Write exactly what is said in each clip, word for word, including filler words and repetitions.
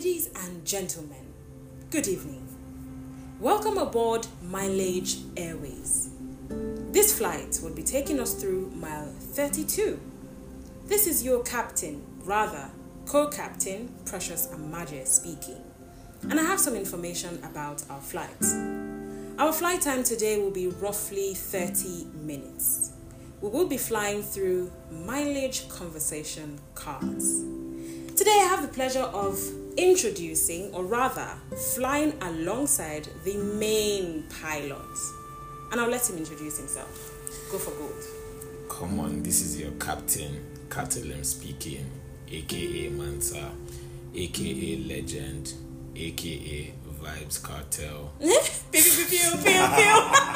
Ladies and gentlemen, good evening. Welcome aboard Mileage Airways. This flight will be taking us through mile thirty-two. This is your captain, rather co-captain Precious Amaje speaking. And I have some information about our flight. Our flight time today will be roughly thirty minutes. We will be flying through Mileage Conversation cars. Today I have the pleasure of introducing, or rather flying alongside the main pilot. And I'll let him introduce himself. Go for gold. Come on, this is your captain, Catalem speaking, aka Mansa, aka Legend, aka Vibes Cartel. Pew, pew, pew, pew, pew.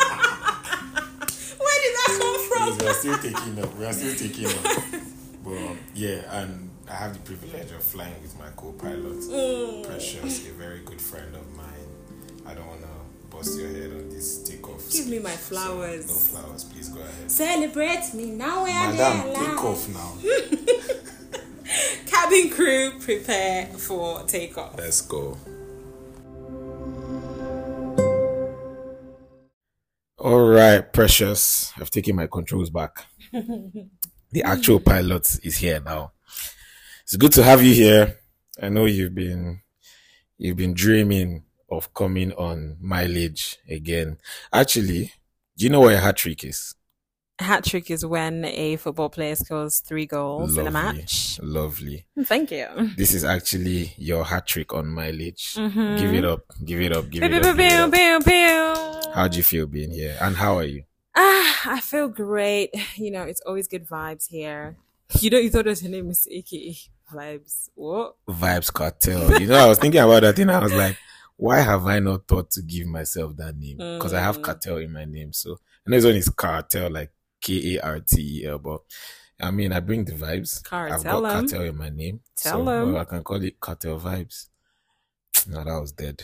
Where did that come from? We are still taking up. We are still taking up. But yeah, and I have the privilege of flying with my co-pilot, mm. Precious, a very good friend of mine. I don't want to bust your head on this takeoff. Give me my flowers. So, no flowers, please go ahead. Celebrate me now. Madam, take off now. Cabin crew, prepare for takeoff. Let's go. All right, Precious. I've taken my controls back. The actual pilot is here now. It's good to have you here. I know you've been you've been dreaming of coming on Mileage again. Actually, do you know what a hat trick is? A hat trick is when a football player scores three goals Lovely, in a match. Lovely. Thank you. This is actually your hat trick on Mileage. Mm-hmm. Give it up. Give it up. Give pew, it pew, up. Give pew, it up. pew, pew. How do you feel being here? And how are you? Ah, I feel great. You know, it's always good vibes here. You know, you thought that your name is A K A Vibes. What? Vibes Cartel. You know, I was thinking about that thing. I was like, why have I not thought to give myself that name? Because mm. I have Cartel in my name. So, I know it's only Cartel, like K A R T E L. But, I mean, I bring the vibes. Cartel I've got em. Cartel in my name. Tell so them. Well, I can call it Cartel Vibes. No, that was dead.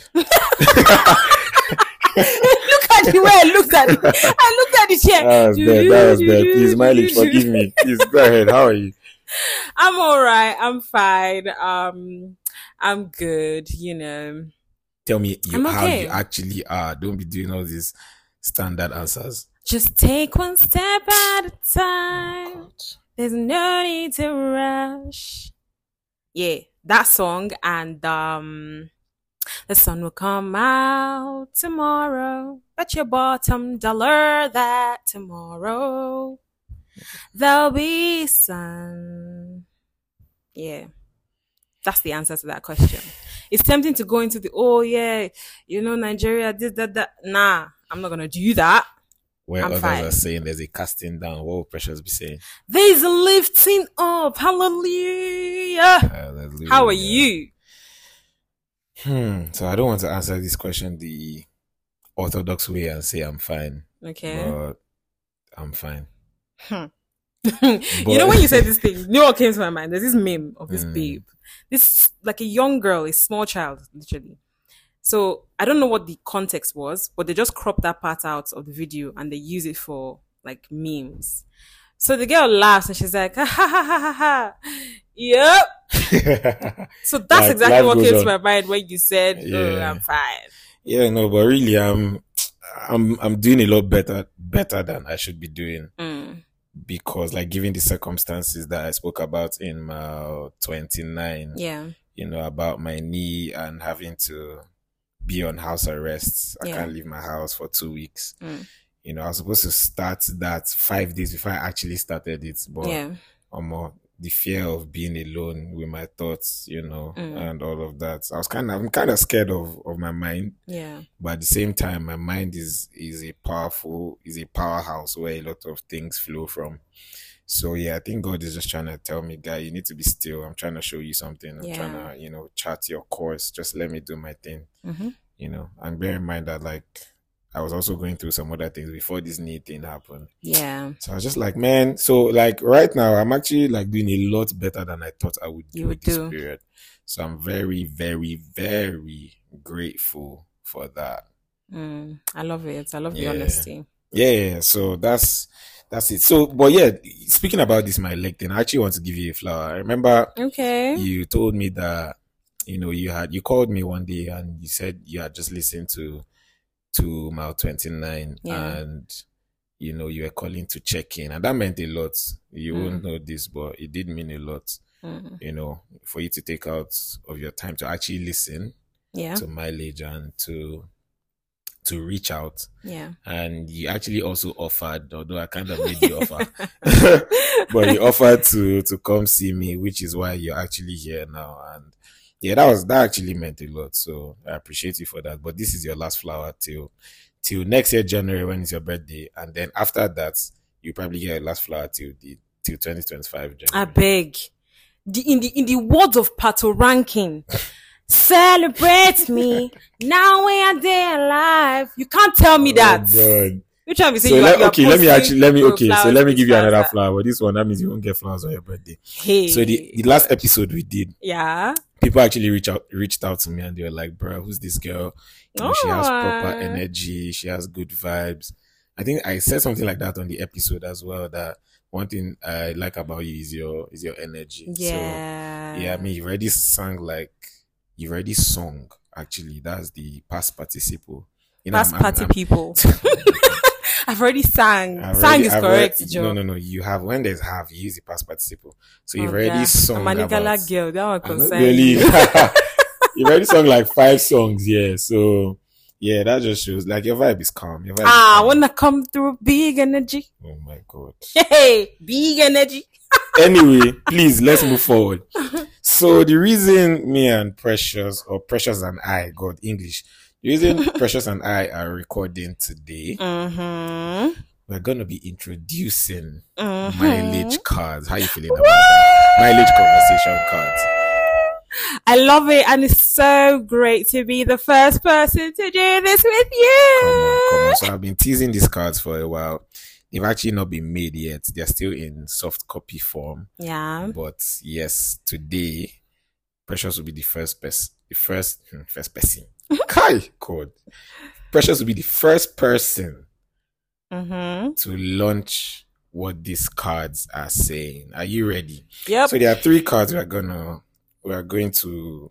Look at the way I looked at it. I looked at the chair. That was dead. That was dead. Please, Mileage, forgive me. Please, go ahead. How are you? I'm all right. I'm fine. Um, I'm good. You know. Tell me you, I'm how okay. you actually are. Don't be doing all these standard answers. Just take one step at a time. There's no need to rush. Yeah, that song, and um, the sun will come out tomorrow. Bet your bottom dollar that tomorrow there'll be sun. Yeah, that's the answer to that question. It's tempting to go into the, oh yeah, you know, Nigeria did that, that. Nah, I'm not going to do that. Where I'm others fine. are saying there's a casting down, what will Precious be saying? There's a lifting up. Hallelujah. Hallelujah. How are you? Hmm. So I don't want to answer this question the orthodox way and say I'm fine. Okay. But I'm fine. Hmm. You know, when you said this thing, you know what came to my mind? There's this meme of this Mm. babe. This, like a young girl, a small child, literally. So I don't know what the context was, but they just cropped that part out of the video and they use it for like memes. So the girl laughs and she's like, ha ha ha ha ha ha. Yep. So that's Like, exactly life what goes came to on. my mind when you said, oh, Yeah. I'm fine. Yeah, no, but really I'm I'm I'm doing a lot better better than I should be doing. Mm. Because like given the circumstances that I spoke about in my twenty-nine, Yeah. you know, about my knee and having to be on house arrest. I Yeah. can't leave my house for two weeks. Mm. You know, I was supposed to start that five days before I actually started it. But Yeah. um, the fear of being alone with my thoughts, you know, Mm. and all of that. I was kind of, I'm kind of scared of, of my mind. Yeah. But at the same time, my mind is, is a powerful, is a powerhouse where a lot of things flow from. So yeah, I think God is just trying to tell me, guy, you need to be still. I'm trying to show you something. I'm Yeah. trying to, you know, chart your course. Just let me do my thing, Mm-hmm. you know. And bear in mind that like I was also going through some other things before this knee thing happened. Yeah. So I was just like, man. So like right now, I'm actually like doing a lot better than I thought I would do You would this do. period. So I'm very, very, very grateful for that. Mm. I love it. I love the Yeah. honesty. Yeah, yeah, yeah. So that's that's it. So, but yeah, speaking about this, my leg thing, I actually want to give you a flower. I remember Okay. you told me that you know, you had, you called me one day and you said you had just listened to, to Mile twenty-nine Yeah. and, you know, you were calling to check in, and that meant a lot. You Mm. won't know this, but it did mean a lot, Mm. you know, for you to take out of your time to actually listen Yeah. to Mileage and to to reach out. Yeah. And you actually also offered, although I kind of made you offer, but you offered to to come see me, which is why you're actually here now. And yeah, that was that actually meant a lot. So I appreciate you for that. But this is your last flower till till next year January, when it's your birthday, and then after that you probably get your last flower till the till twenty twenty-five I January. beg. The, in the in the words of Pato Ranking, celebrate me now we are there alive. You can't tell me that. Oh God. Which one we say So you let, are, you are okay, let me posting actually let me your okay. So flowers let me to give you another Santa. flower. This one, that means you won't get flowers on your birthday. Hey. So the, the last episode we did, Yeah. people actually reached out reached out to me and they were like, "Bro, who's this girl? You know, she has proper Oh. energy. She has good vibes." I think I said something like that on the episode as well. That one thing I like about you is your is your energy. Yeah. So yeah, I mean, you already sang like you already sung. Actually, that's the past participle. You know, Past I'm- I'm- party I'm- people. I've already sang. I've Sang already- is I've correct, already- Joe. No, no, no. You have when there's have, you use the past participle. So you've Oh, already yeah. sung I'm a Nigala about. girl. That one I'm not concerns really. me. You've already sung like five songs, yeah. So yeah, that just shows like your vibe is calm. Your vibe Ah, is calm. wanna come through big energy. Oh my god. Hey, big energy. Anyway, please let's move forward. So the reason me and Precious or Precious and I, God English, the reason Precious and I are recording today, Mm-hmm. we're gonna be introducing Mhm. mileage cards. How you feeling about that? Mileage conversation cards. I love it, and it's so great to be the first person to do this with Come on, come you. on. So I've been teasing these cards for a while. They've actually not been made yet. They're still in soft copy form. Yeah. But yes, today, Precious will be the first person. The first, hmm, first person. Kai code. Precious will be the first person Mm-hmm. to launch what these cards are saying. Are you ready? Yep. So there are three cards we are gonna we are going to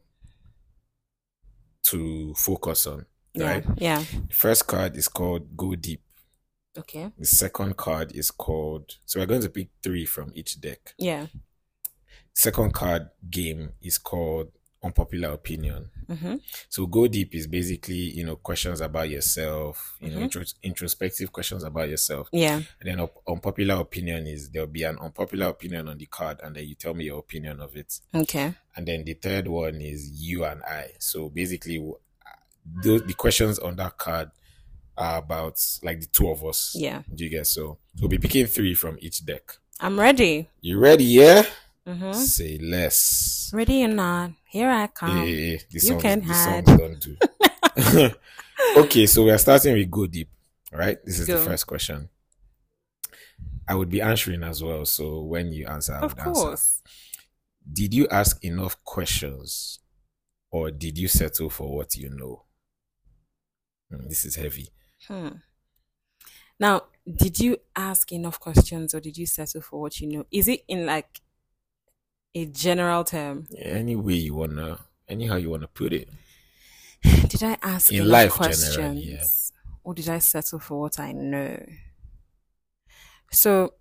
to focus on. yeah. Right? Yeah. The first card is called Go Deep. Okay. The second card is called, so we're going to pick three from each deck. Yeah. Second card game is called Unpopular Opinion. Mm-hmm. So Go Deep is basically, you know, questions about yourself, you know, Mhm. intro- introspective questions about yourself. Yeah. And then up- Unpopular Opinion is there'll be an unpopular opinion on the card and then you tell me your opinion of it. Okay. And then the third one is you and I. So basically, w- those, the questions on that card are about like the two of us. Yeah. Do you get so? We'll be picking three from each deck. I'm ready. You ready? Yeah. Mm-hmm. Say less. Ready or not, here I come. Eh, eh, eh, the you songs, can the hide. songs don't do. Okay, so we are starting with Go Deep. Right. This is the Go. first question. I would be answering as well. So when you answer, I Of would answer. course. Did you ask enough questions, or did you settle for what you know? Hmm, this is heavy. Hmm. Now, did you ask enough questions or did you settle for what you know? Is it in like a general term? Any way you wanna, anyhow you wanna put it. Did I ask In enough life, questions generally, yeah. or did I settle for what I know? So,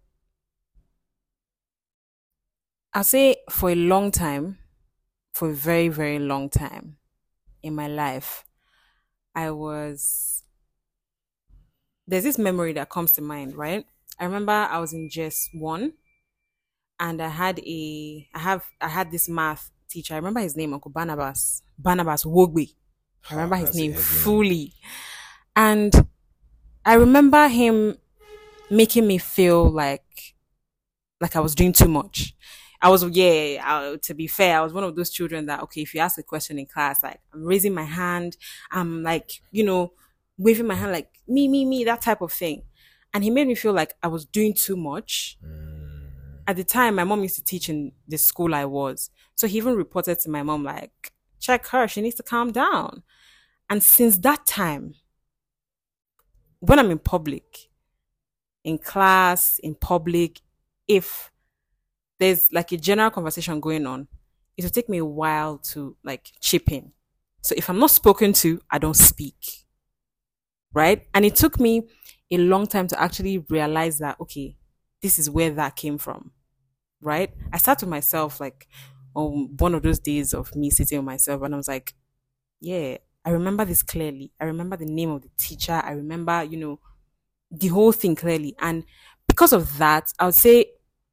I'll say for a long time, for a very, very long time in my life, I was. There's this memory that comes to mind, right? I remember I was in J S one and I had a, I have, I had this math teacher. I remember his name, Uncle Barnabas, Barnabas Wogbe. I remember Ah, his that's a name heavy name. fully. And I remember him making me feel like like I was doing too much. I was, yeah, I, to be fair, I was one of those children that, okay, if you ask a question in class, like I'm raising my hand, I'm like, you know, waving my hand like me, me, me, that type of thing. And he made me feel like I was doing too much. Mm, At the time, my mom used to teach in the school I was. So he even reported to my mom, like, check her, she needs to calm down. And since that time, when I'm in public, in class, in public, if there's like a general conversation going on, it will take me a while to like chip in. So if I'm not spoken to, I don't speak. Right? And it took me a long time to actually realize that, okay, this is where that came from. Right? I sat to myself like on one of those days of me sitting with myself and I was like, yeah, I remember this clearly. I remember the name of the teacher. I remember, you know, the whole thing clearly. And because of that, I would say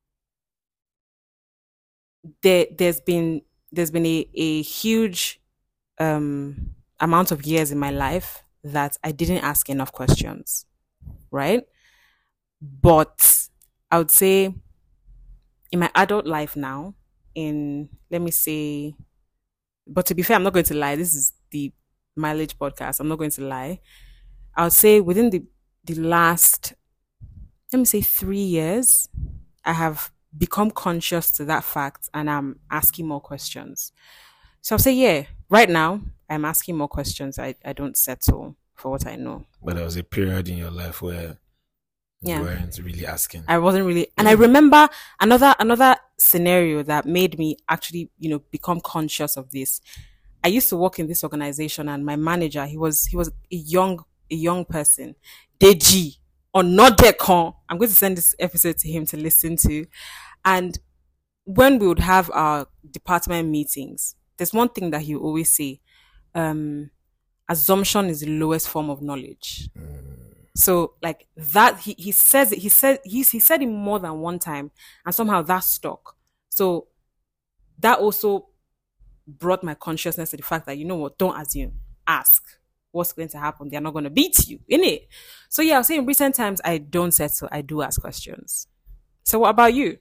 there there's been there's been a, a huge um amount of years in my life that I didn't ask enough questions. Right? But I would say in my adult life now, in let me say, but to be fair, I'm not going to lie. This is the mileage podcast. I'm not going to lie. I would say within the the last, let me say, three years, I have become conscious to that fact and I'm asking more questions. So I'll say, yeah, right now I'm asking more questions. I, I don't settle for what I know. But there was a period in your life where you Yeah. weren't really asking. I wasn't really, and I remember another another scenario that made me actually, you know, become conscious of this. I used to work in this organization, and my manager, he was he was a young a young person, Deji or not Decon. I'm going to send this episode to him to listen to. And when we would have our department meetings, there's one thing that he would always say: um, assumption is the lowest form of knowledge. So like that, he, he says it, he said, he, he said it more than one time and somehow that stuck. So that also brought my consciousness to the fact that, you know what, don't assume, ask what's going to happen. They're not going to beat you, innit? So yeah, I'll say in recent times, I don't settle, I do ask questions. So what about you?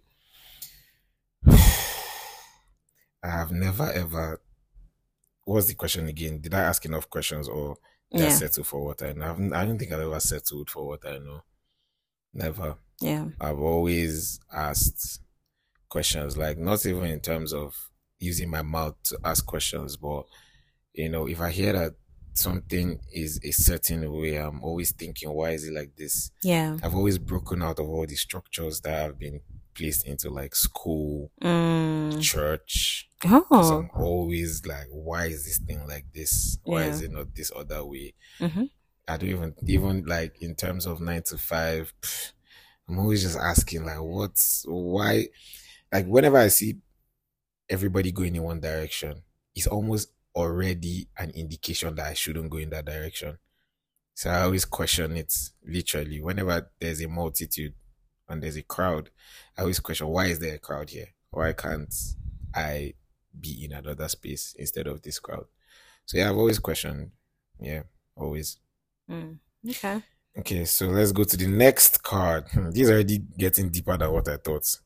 I have never ever. What's the question again? Did I ask enough questions or did I Yeah. settle for what I know? I haven't- I don't think I've ever settled for what I know. Never. Yeah. I've always asked questions, like not even in terms of using my mouth to ask questions, but you know, if I hear that something is a certain way, I'm always thinking, why is it like this? Yeah. I've always broken out of all the structures that have been placed into like school, Mm. church. So Oh. I'm always like, why is this thing like this? Why Yeah. is it not this other way? Mm-hmm. I don't even, even like in terms of nine to five, pff, I'm always just asking, like, what's, why? Like, whenever I see everybody going in one direction, it's almost already an indication that I shouldn't go in that direction. So I always question it, literally. Whenever there's a multitude and there's a crowd, I always question, why is there a crowd here? Why can't I be in another space instead of this crowd? So yeah, I've always questioned. Yeah, always. Mm. Okay. Okay, so let's go to the next card. Hmm, This is already getting deeper than what I thought.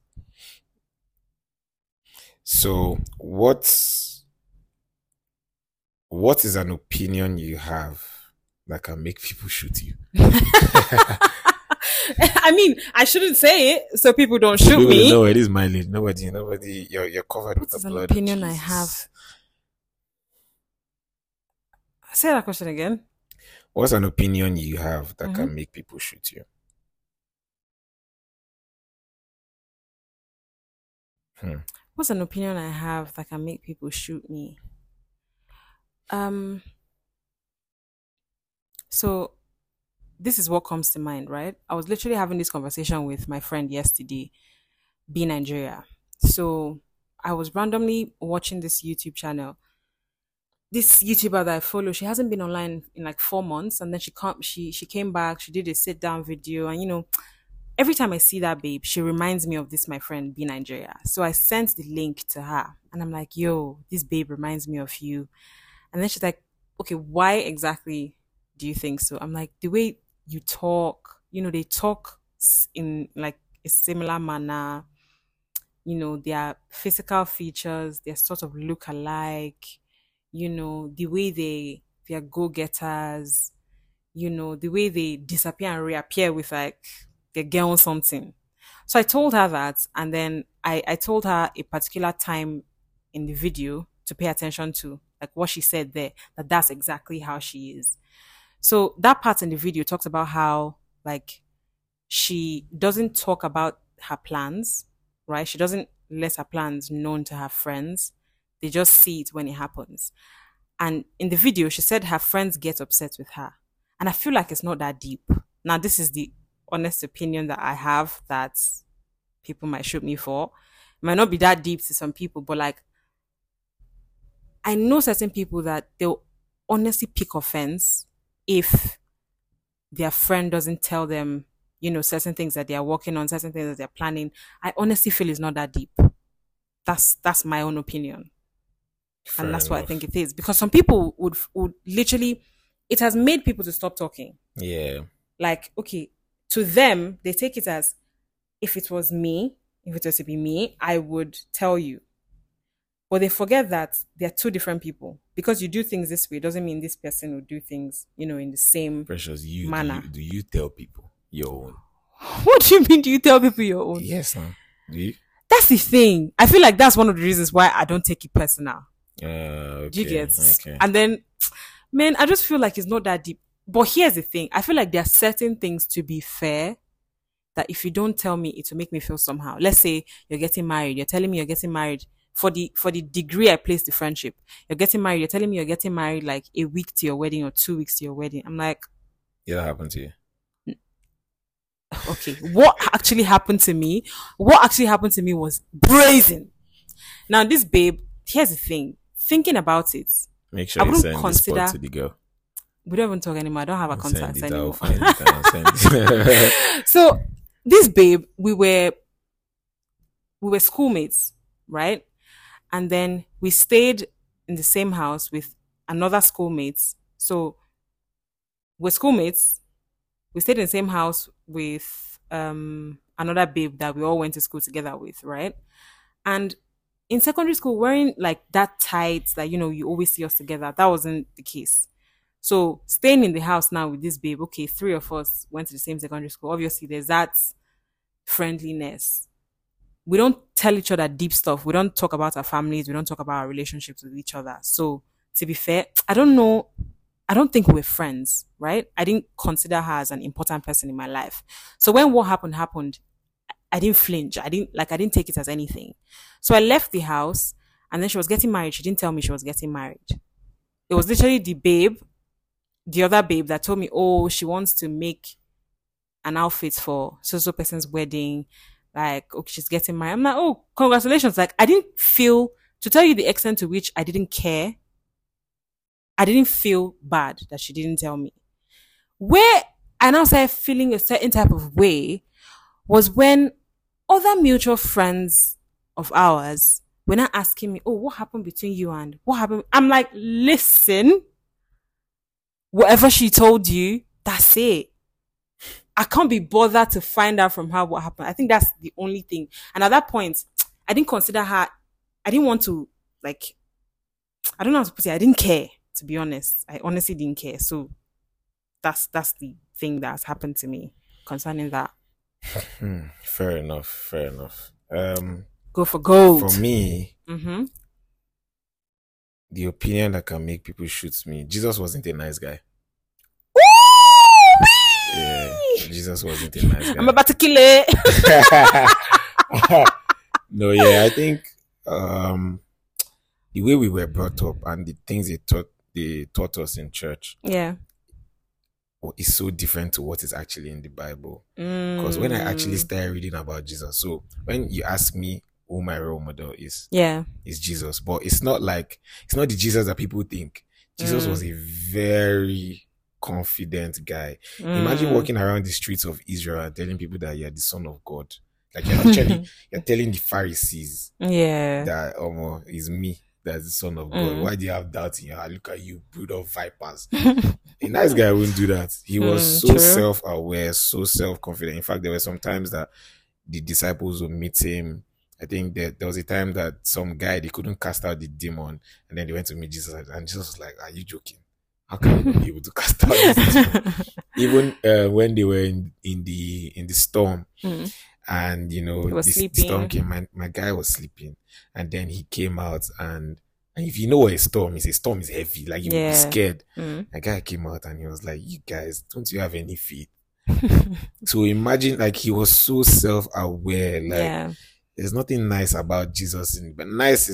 So what's what is an opinion you have that can make people shoot you? I mean, I shouldn't say it so people don't shoot Nobody, me. no, it is mileage. Nobody, nobody. You're you're covered with What is the an blood. opinion I Jesus. have? Say that question again. What's an opinion you have that Mhm. can make people shoot you? Hmm. What's an opinion I have that can make people shoot me? Um. So this is what comes to mind, right? I was literally having this conversation with my friend yesterday, Be Nigeria. So I was randomly watching this YouTube channel. This YouTuber that I follow, she hasn't been online in like four months, and then she come, she she came back. She did a sit down video, and you know, every time I see that babe, she reminds me of this my friend Be Nigeria. So I sent the link to her, and I'm like, "Yo, this babe reminds me of you." And then she's like, "Okay, why exactly do you think so?" I'm like, "The way you talk, you know, they talk s- in like a similar manner. You know, their physical features, they sort of look alike. You know, the way they they're go getters. You know, the way they disappear and reappear with like they get on something." So I told her that, and then I I told her a particular time in the video to pay attention to, like what she said there, that that's exactly how she is. So that part in the video talks about how like she doesn't talk about her plans, right? She doesn't let her plans known to her friends. They just see it when it happens. And in the video, she said her friends get upset with her. And I feel like it's not that deep. Now, this is the honest opinion that I have that people might shoot me for. It might not be that deep to some people, but like, I know certain people that they'll honestly pick offense if their friend doesn't tell them, you know, certain things that they are working on, certain things that they're planning. I honestly feel it's not that deep. That's that's my own opinion. Fair and that's enough. what I think it is. Because some people would would literally, it has made people to stop talking. Yeah. Like, okay, to them, they take it as, if it was me, if it was to be me, I would tell you. But they forget that they're two different people. Because you do things this way doesn't mean this person will do things, you know, in the same Precious, you manner. Do you, do you tell people your own? What do you mean? Do you tell people your own? Yes, man. Do you? That's the thing. I feel like that's one of the reasons why I don't take it personal. Uh, okay. Do you get? Okay. And then, man, I just feel like it's not that deep. But here's the thing. I feel like there are certain things, to be fair, that if you don't tell me, it will make me feel somehow. Let's say you're getting married. You're telling me you're getting married for the for the degree I place the friendship. You're getting married. You're telling me you're getting married like a week to your wedding or two weeks to your wedding. I'm like, yeah, that happened to you. Okay, what actually happened to me? What actually happened to me was brazen. Now, this babe, here's the thing. Thinking about it, make sure I you wouldn't send consider, the spot to the girl. We don't even talk anymore. I don't have a contact Send it, anymore. I'll find it, I'll send it. So, this babe, we were we were schoolmates, right? And then we stayed in the same house with another schoolmates. So, we're schoolmates. We stayed in the same house with um, another babe that we all went to school together with, right? And in secondary school, wearing like that tight that, you know, you always see us together. That wasn't the case. So staying in the house now with this babe, okay, three of us went to the same secondary school. Obviously, there's that friendliness. We don't tell each other deep stuff. We don't talk about our families. We don't talk about our relationships with each other. So to be fair, I don't know. I don't think we're friends, right? I didn't consider her as an important person in my life. So when what happened happened, I didn't flinch. I didn't like, I didn't take it as anything. So I left the house, and then she was getting married. She didn't tell me she was getting married. It was literally the babe, the other babe that told me, oh, she wants to make an outfit for so-so person's wedding. Like, okay, she's getting married. I'm like, oh, congratulations. Like, I didn't feel, to tell you the extent to which I didn't care, I didn't feel bad that she didn't tell me. Where I now started feeling a certain type of way was when other mutual friends of ours were not asking me, oh, what happened between you and what happened? I'm like, listen, whatever she told you, that's it. I can't be bothered to find out from her what happened. I think that's the only thing. And at that point, I didn't consider her, I didn't want to, like, I don't know how to put it. I didn't care. To be honest, I honestly didn't care. So that's that's the thing that has happened to me concerning that. Hmm, fair enough. Fair enough. Um, Go for gold. For me, mm-hmm. the opinion that can make people shoot me. Jesus wasn't a nice guy. Ooh! Yeah, Jesus wasn't a nice guy. I'm about to kill it. No, yeah, I think um, the way we were brought up and the things they taught they taught us in church, yeah, is so different to what is actually in the Bible. Because mm. when I actually started reading about Jesus, so when you ask me who my role model is, yeah, it's Jesus. But it's not like, it's not the Jesus that people think. Jesus mm. was a very confident guy. Mm. Imagine walking around the streets of Israel and telling people that you're the son of God. Like you're actually, you're telling the Pharisees yeah. that, oh, it's me. That's the son of God. Mm. Why do you have doubt in your heart? Look at you, brood of vipers. A nice guy wouldn't do that. He was mm, so true. self-aware, so self-confident. In fact, there were some times that the disciples would meet him. I think that there was a time that some guy, they couldn't cast out the demon, and then they went to meet Jesus, and Jesus was like, are you joking? How can you be able to cast out this demon? Even uh, when they were in, in the in the storm, mm. and you know, the storm came, my, my guy was sleeping, and then he came out, and and if you know what a storm is, a storm is heavy, like you yeah. would be scared. Mm. A guy came out and he was like, you guys, don't you have any faith? So imagine, like, he was so self-aware, like yeah. there's nothing nice about Jesus, in, but nice is like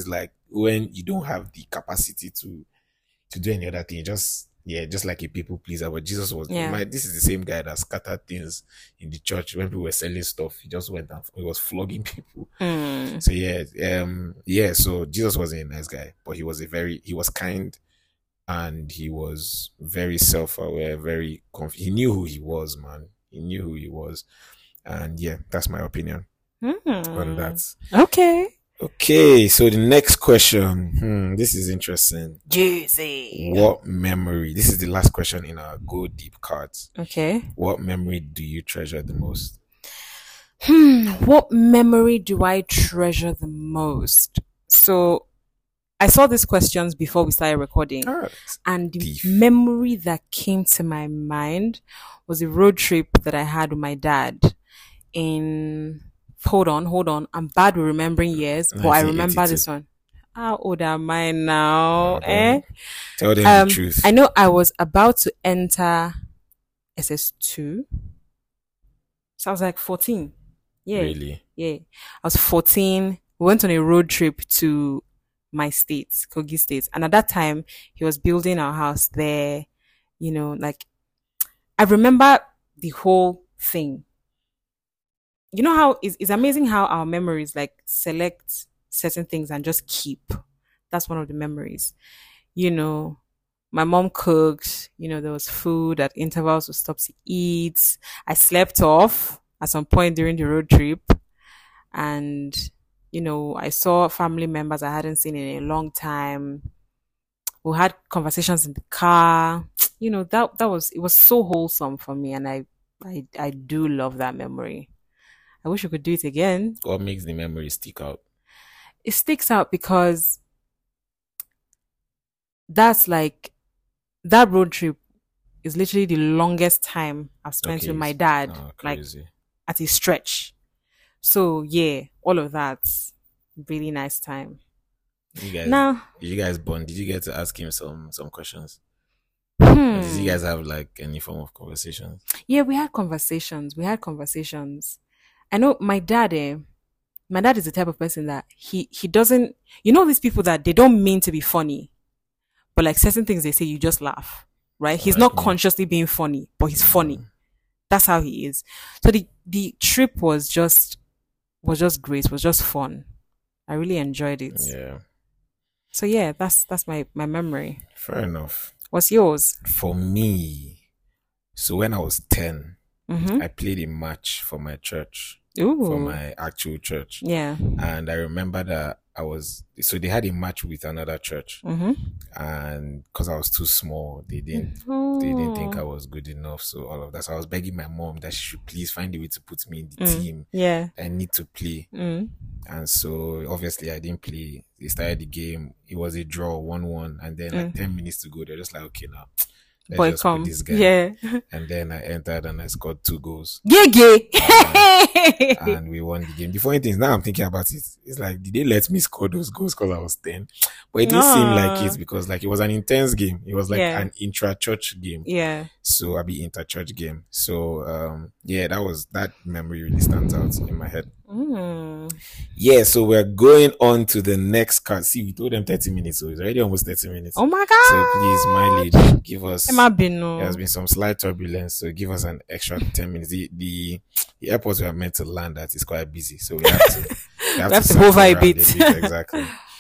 when you don't have the capacity to to do any other thing, just yeah, just like a people pleaser. But Jesus was Yeah. my, this is the same guy that scattered things in the church when people were selling stuff. He just went and he was flogging people. Mm. So yeah, um, yeah. So Jesus was a nice guy, but he was a very he was kind, and he was very self-aware, very conf- he knew who he was, man. He knew who he was, and yeah, that's my opinion Mm. on that. Okay. Okay, so the next question. Hmm, this is interesting. Juicy. What memory? This is the last question in our Go Deep cards. Okay. What memory do you treasure the most? Hmm. What memory do I treasure the most? So I saw these questions before we started recording, Ah, and the Deep. memory that came to my mind was a road trip that I had with my dad in. Hold on, hold on. I'm bad with remembering years, but I remember nineteen eighty-two. this one. How old am I now? Okay. Eh? Tell them Um, the truth. I know I was about to enter S S two. So I was like fourteen. Yeah. Really? Yeah. I was fourteen. We went on a road trip to my state, Kogi State. And at that time, he was building our house there. You know, like, I remember the whole thing. You know how it's, it's amazing how our memories like select certain things and just keep. That's one of the memories. You know, my mom cooked, you know, there was food at intervals, we stopped to eat. I slept off at some point during the road trip. And, you know, I saw family members I hadn't seen in a long time. We had conversations in the car. You know, that that was it was so wholesome for me, and I I, I do love that memory. I wish we could do it again. What makes the memory stick out? It sticks out because that's like that road trip is literally the longest time I've spent Okay, with my it's- dad, Oh, like crazy. at a stretch. So yeah, all of that, really nice time. You guys, Now, did you guys bond? Did you get to ask him some some questions? hmm, Or did you guys have like any form of conversation? yeah, we had conversations. We had conversations. I know my dad. Eh, my dad is the type of person that he he doesn't. You know, these people that they don't mean to be funny, but like certain things they say, you just laugh, right? He's Like not me. consciously being funny, but he's funny. That's how he is. So the the trip was just was just great. Was just fun. I really enjoyed it. Yeah, So yeah, that's that's my my memory. fair enough. What's yours? For me, so when I was ten, Mm-hmm. I played a match for my church, Ooh. for my actual church. Yeah. And I remember that I was, so they had a match with another church. Mm-hmm. And because I was too small, they didn't, they didn't think I was good enough. So all of that. So I was begging my mom that she should please find a way to put me in the Mm. team. Yeah. I need to play. Mm. And so obviously I didn't play. They started the game. It was a draw, one one. And then like Mm. ten minutes to go, they're just like, okay, now let's Boy, just put come. this guy. Yeah. And then I entered and I scored two goals. Gay gay. And we won the game. The funny thing is, now I'm thinking about it, it's like, did they let me score those goals because I was ten? But it didn't seem like Nah. it because like it was an intense game. It was like Yeah. an intra-church game. Yeah. So I'll be inter-church game. So um yeah, that was that memory really stands out in my head. Mm. Yeah, so we're going on to the next card. See, we told them thirty minutes, so it's already almost thirty minutes. Oh my god. So please, mileage, give us. Am I been no? There has been some slight turbulence, so give us an extra ten minutes. The the, the airport we are meant to land at is quite busy, so we have to we have, We have to circle hover a around bit. exactly.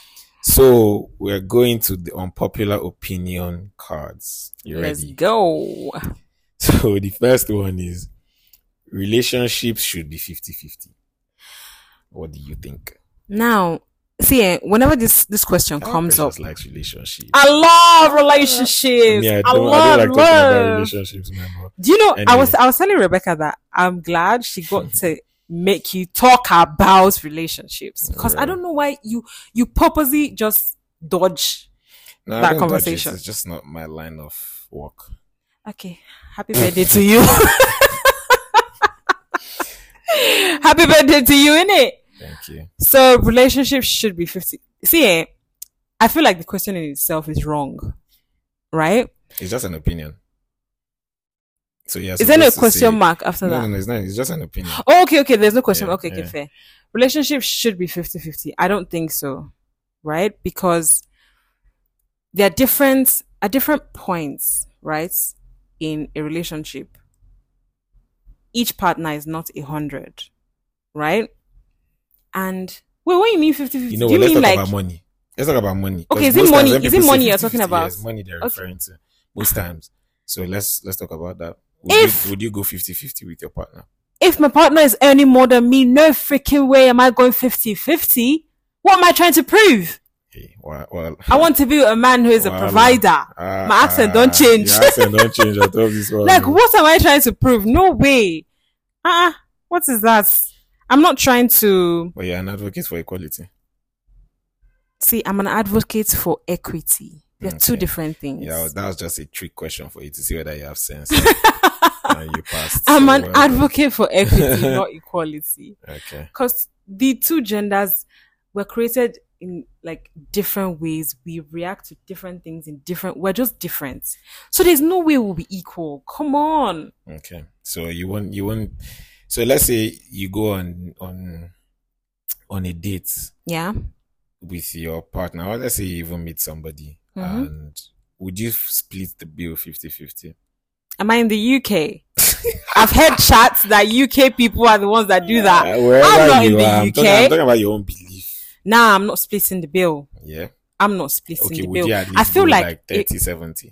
So we're going to the unpopular opinion cards. You Let's ready? go. So the first one is relationships should be fifty-fifty. What do you think? Now, see, eh, whenever this this question comes up, Precious likes relationships. I love relationships. Yeah, I I, don't, I don't love like talking about love. relationships, man. but- Do you know? I Anyway. was I was telling Rebecca that I'm glad she got to make you talk about relationships because I Yeah. don't know why you you purposely just dodge. No, I that don't touch it. conversation. It's just not my line of work. Okay, happy birthday to you. Happy birthday to you, innit? Thank you. So relationships should be fifty. See, eh, I feel like the question in itself is wrong, right? It's just an opinion. So yes, Is there no question mark after No, that? no, no, it's not. It's just an opinion. Oh, okay, okay. There's no question. Yeah, okay, okay, yeah. fair. Relationships should be fifty-fifty. I don't think so. right? Because there are different at different points, right, in a relationship. Each partner is not a hundred, right? And wait, what do you mean fifty fifty? You know Do what? you Let's mean talk like about money. Let's talk about money. 'Cause okay? Is it most times money? when Is people it say money you're fifty talking fifty, about? yes, money they're Okay. referring to most times. So let's let's talk about that. Would If- you, would you go fifty fifty with your partner? If my partner is earning more than me, no freaking way am I going fifty fifty. What am I trying to prove? Hey, well, well I want to be a man who is a Well, provider. uh, My accent uh, don't change. Your accent don't change at all. This one. Like, what am I trying to prove? No way. Ah, uh, what is that? I'm not trying to But you're an advocate for equality. see. I'm an advocate for equity. They're two Okay. different things. Yeah, that was just a trick question for you to see whether you have sense. And you passed. I'm so an well done. advocate for equity, not equality. Okay. Because the two genders were created in like different ways. We react to different things in different. We're just different. So there's no way we'll be equal. Come on. Okay. So you want you want. So let's say you go on on on a date Yeah. with your partner, or let's say you even meet somebody, Mhm. and would you split the bill fifty fifty? Am I in the U K? I've heard chats that U K people are the ones that do that. Uh, wherever I'm not you in the are, I'm U talking, I'm K. talking about your own belief. Nah, I'm not splitting the bill. Yeah. I'm not splitting Okay. the Would bill. you at least I feel go like, like it- thirty seventy?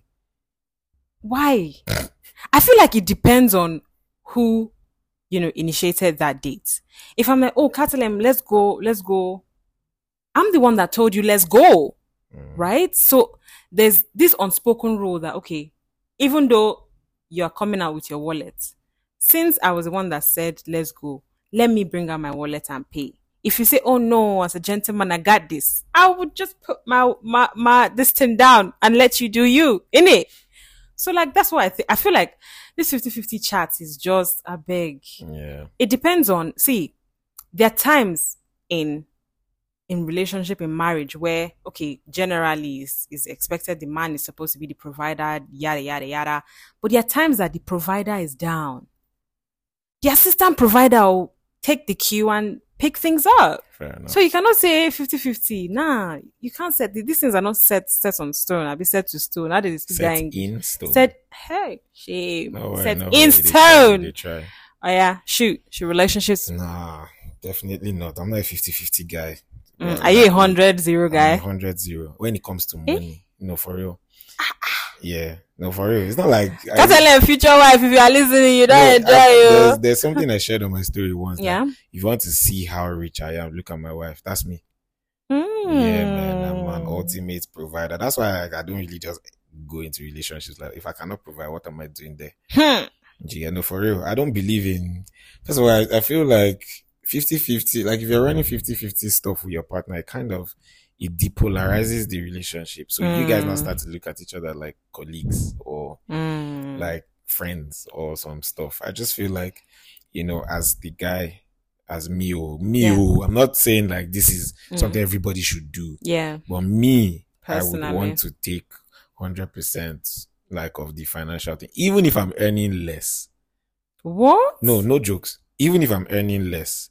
why? I feel like it depends on who, you know, initiated that date. If I'm like, oh, Catalem, let's go, let's go. I'm the one that told you, let's go. Mm. Right? So there's this unspoken rule that, okay, even though you're coming out with your wallet, since I was the one that said, let's go, let me bring out my wallet and pay. If you say, oh no, as a gentleman, I got this, I would just put my, my, my, this thing down and let you do you, innit? So like, that's what I think. I feel like this fifty fifty chat is just a beg. Yeah. It depends on, see, there are times in in relationship, in marriage, where okay, generally is is expected the man is supposed to be the provider, yada yada yada. But there are times that the provider is down. The assistant provider will take the cue and pick things up. Fair enough. So you cannot say fifty fifty. Nah, you can't set these things are not set set on stone. I'll be set to stone. How did this Set guy in stone. said, hey, shame. No way, Set no in way, they try, stone. they try. Oh yeah, shoot, shoot relationships. Nah, definitely not. I'm not a fifty fifty guy. Mm, Well, are you a like, hundred zero I'm guy? a hundred zero. When it comes to money, no, for real. Yeah, no, for real. It's not like I- Can't tell him future wife if you are listening, you don't No, enjoy I- you. there's, there's something I shared on my story once. that Yeah. If you want to see how rich I am, look at my wife. That's me. Mm. Yeah, man. I'm an ultimate provider. That's why I, I don't really just go into relationships. Like, if I cannot provide, what am I doing there? Hmm. Yeah, no, for real. I don't believe in. First of all, I, I feel like fifty fifty, like if you're running fifty fifty stuff with your partner, it kind of it depolarizes the relationship. So you guys now Mm. start to look at each other like colleagues or Mm. like friends or some stuff. I just feel like, you know, as the guy, as me or me, Yeah. oh, I'm not saying like this is Mm. something everybody should do, Yeah. but me, I would Personally. want to take one hundred percent like of the financial thing, even if I'm earning less. What? No, no jokes. Even if I'm earning less,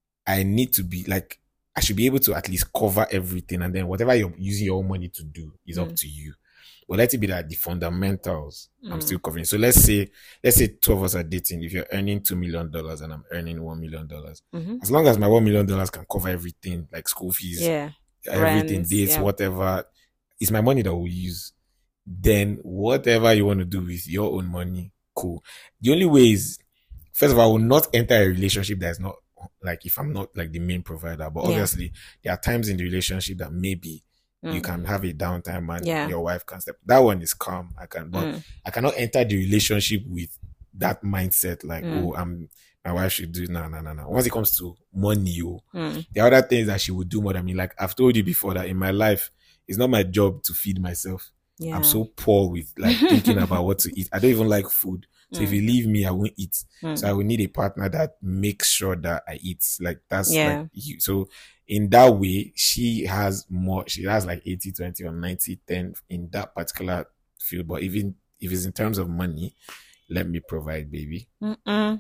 I need to be like, I should be able to at least cover everything. And then whatever you're using your own money to do is up Mm. to you. But let it be that the fundamentals I'm Mm. still covering. So let's say, let's say two of us are dating. If you're earning two million dollars and I'm earning one million dollars, Mhm. as long as my one million dollars can cover everything, like school fees, Yeah. everything, Rent, dates, yeah. whatever, it's my money that we'll use. Then whatever you want to do with your own money, cool. The only way is, first of all, I will not enter a relationship that's not like if I'm not like the main provider. But Yeah. obviously, there are times in the relationship that maybe you Mm. can have a downtime and Yeah. your wife can step. That one is calm. I can, but Mm. I cannot enter the relationship with that mindset. Like, Mm. oh, I'm my wife should do no, no, no, no. Once it comes to money, oh, Mm. the other things that she would do more than me. Like I've told you before that in my life, it's not my job to feed myself. Yeah. I'm so poor with like thinking about what to eat. I don't even like food. So if Mm. you leave me, I won't eat. Mm. So I will need a partner that makes sure that I eat. Like that's Yeah. like you. So in that way, she has more, she has like eighty twenty or ninety ten in that particular field. But even if it's in terms of money, let me provide, baby. Mm-mm.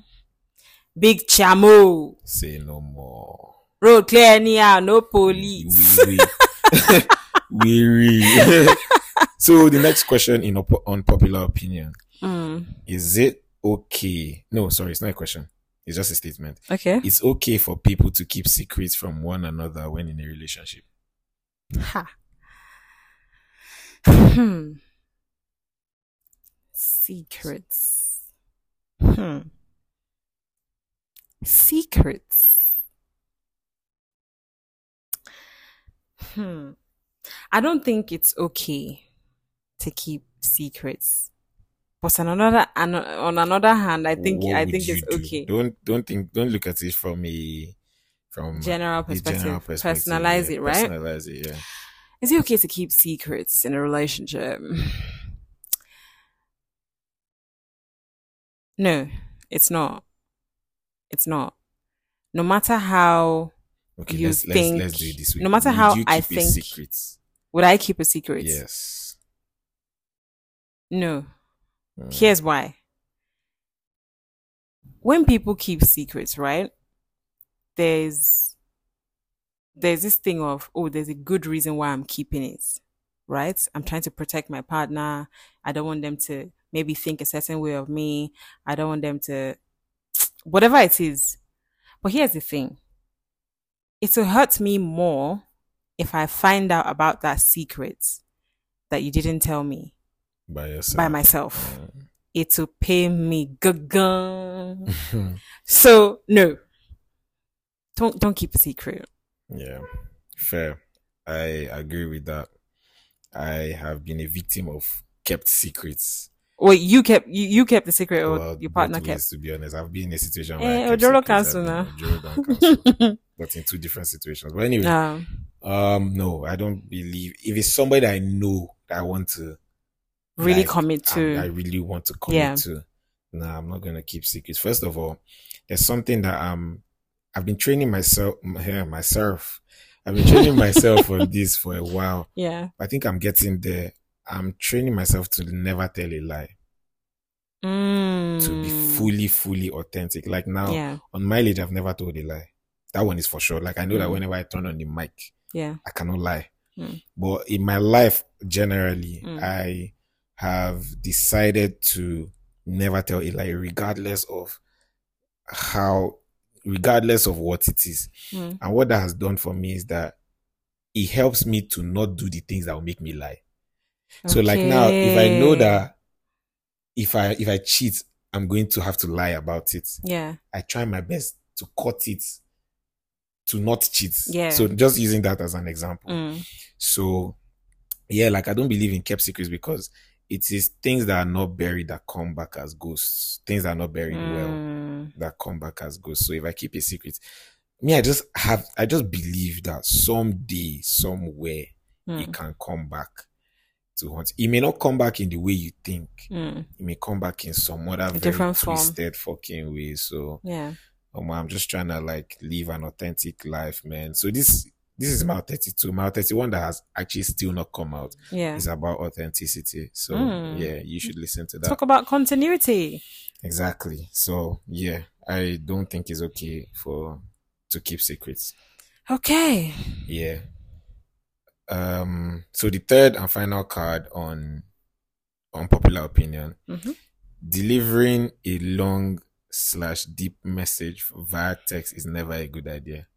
Big chamo. Say no more. Road clear anyhow, no police. We, we, Weary. So the next question in op- unpopular opinion. Mm. Is it okay? No, sorry, it's not a question. It's just a statement. Okay. It's okay for people to keep secrets from one another when in a relationship. Ha. Hmm. Secrets. Hmm. Secrets. Hmm. I don't think it's okay to keep secrets. But on another, on, on another hand, I think What I would think you it's do? okay. Don't don't think don't look at it from a from General the perspective. general perspective. Personalize yeah. it, right? Personalize it, yeah. Is it okay to keep secrets in a relationship? No, it's not. It's not. No matter how Okay, you let's think, let's let's do it this way. no matter Would how you I keep a think, secret? would I keep a secret? Yes. No. Mm. Here's why. When people keep secrets, right? There's there's this thing of, oh, there's a good reason why I'm keeping it, right? I'm trying to protect my partner. I don't want them to maybe think a certain way of me. I don't want them to, whatever it is. But here's the thing. It will hurt me more if I find out about that secret that you didn't tell me By yourself. by myself. Mm. It will pain me. Gagang. So no, don't don't keep a secret. Yeah, fair. I agree with that. I have been a victim of kept secrets. Wait, you kept you, you kept the secret, or Well, your partner both kept? ways, to be honest, I've been in a situation Eh, where I kept Ojoro secrets, cancel I've been now. Ojoro down cancel, but in two different situations. But anyway, Um, um, no, I don't believe if it's somebody that I know that I want to really like, commit to. I, I really want to commit Yeah. to. Nah, I'm not gonna keep secrets. First of all, there's something that um I've been training myself here myself. I've been training myself on this for a while. Yeah. I think I'm getting there. I'm training myself to never tell a lie. Mm. To be fully, fully authentic. Like now, Yeah. on mileage, I've never told a lie. That one is for sure. Like I know that Mm. whenever I turn on the mic, Yeah. I cannot lie. Mm. But in my life, generally, Mm. I have decided to never tell a lie, regardless of how, regardless of what it is. Mm. And what that has done for me is that it helps me to not do the things that will make me lie. So like now, if I know Okay. that if I if I cheat, I'm going to have to lie about it, Yeah. I try my best to cut it to not cheat. Yeah. So just using that as an example. Mm. So yeah, like I don't believe in kept secrets because it is things that are not buried that come back as ghosts. Things that are not buried well Mm. that come back as ghosts. So if I keep a secret, me, I just have I just believe that someday, somewhere, it Mm. can come back to haunt. It may not come back in the way you think. Mm. It may come back in some other very different form. twisted fucking way. So Yeah. um, I'm just trying to like live an authentic life, man. So this this is my thirty-two. My thirty-one that has actually still not come out Yeah. is about authenticity. So Mm. yeah, you should listen to that. Talk about continuity. Exactly. So yeah, I don't think it's okay for to keep secrets. Okay. Yeah. Um. So the third and final card on unpopular opinion: Mm-hmm. delivering a long slash deep message via text is never a good idea.